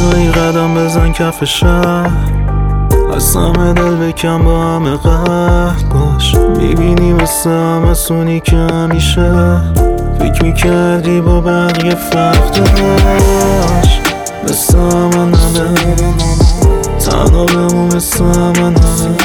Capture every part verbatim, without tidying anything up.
تنهایی قدم بزن کف شهر، از همه دل بکن با همه قهر باش. میبینی مثل همسونی که همیشه فکر میکردی با بقیه فرق داشت. مثل همه همه تنها بمون، مثل همه همه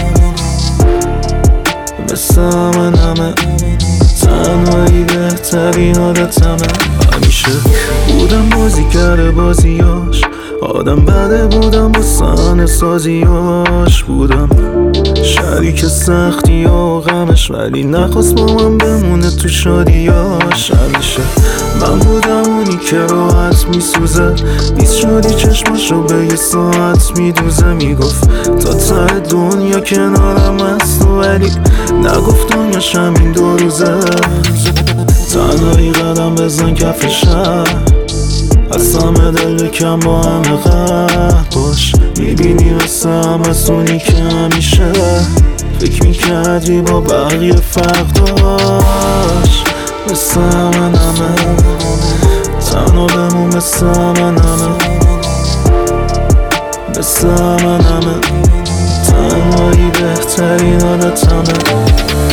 مثل همه همه تنهایی بهترین عادتمه. همیشه بودم بازیگر بازیاش، آدم بده بودم با صحنه سازیاش، بودم شریک سختی و غمش، ولی نخواست با من بمونه تو شادیاش. همیشه من بودم اونی که راحت میسوزه، بیست شدی چشماشو به یه ساعت میدوزه. میگفت تا ته دنیا کنارم هست، ولی نگفت دنیاش همین دو روزه. تنهایی قدم بزن کف شهر، از همه دل بکن با همه قهر باش. میبینی مثل همسونی که همیشه فکر میکردی با بقیه فرق داشت. مثل همه همه تنها بمون، مثل همه همه مثل همه همه تنهایی بهترین عادتمه.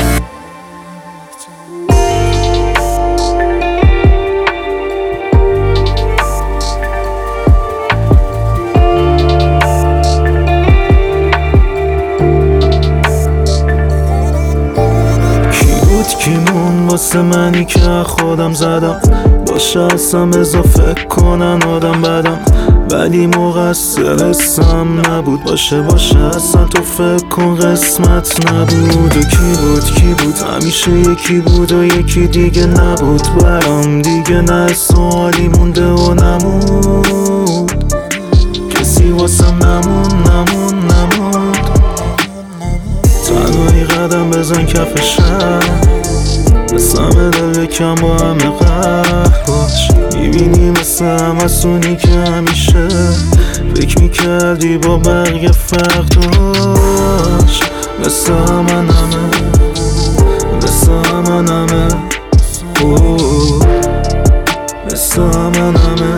کیمون واسه منی که خودم زدم، باشه اصلا بزا فکر کنن آدم بدم، ولی مقصر اسم نبود. باشه باشه اصلا تو فکر کن قسمت نبود. و کی بود کی بود همیشه یکی بود و یکی دیگه نبود برام دیگه. نه سوالی مونده و نمود، کسی واسم نمون نمون نمود. تنهایی قدم بزن کف شهر، مثل همه دل بکن با همه قهر باش. میبینی مثل همسونی که همیشه فکر میکردی با بقیه فرق داشت. مثل همه همه مثل همه همه مثل همه همه